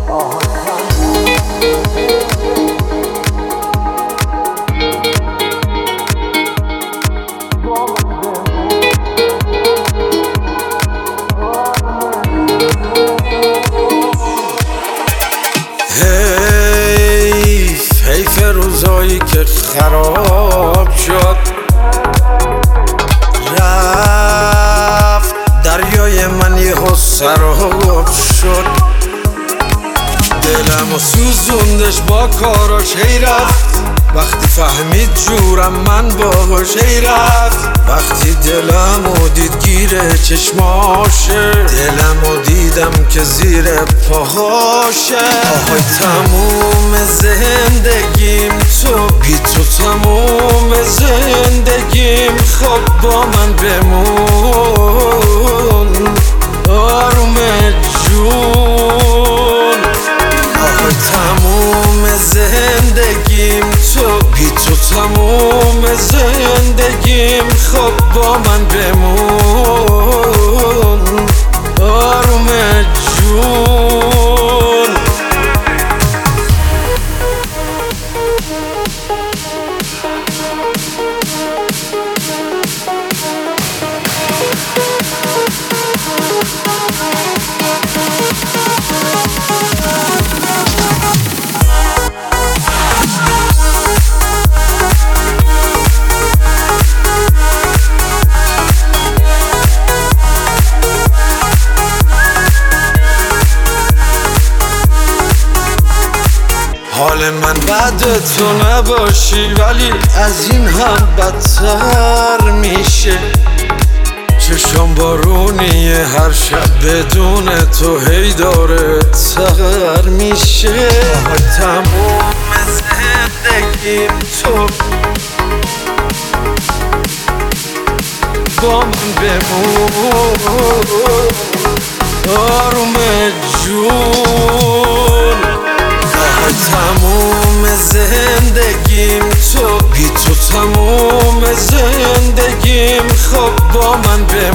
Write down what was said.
حیف روزایی که خراب شد، رفت دریای من یهو سراب شد. دلم و سوزوندش با کاراش، هی رفت وقتی فهمید جورم من باهاش، هی رفت وقتی دلم و دید گیره چشماشه، دلم و دیدم که زیر پاهاشه. آهای تموم زندگیم تو بی تو، تموم زندگیم خب با من بمون آروم جون. آهای تموم زندگیم تو بی تو، تموم زندگیم خب با من بمون آروم جون. حال من بعد تو نباشی، ولی از این هم بدتر میشه. چشم بارونیه هر شب بدون تو، هی داره تغر میشه. تموم زندگیم تو با من بمون آروم جون. تموم زندگیم تو بی تو، تموم زندگیم خب با من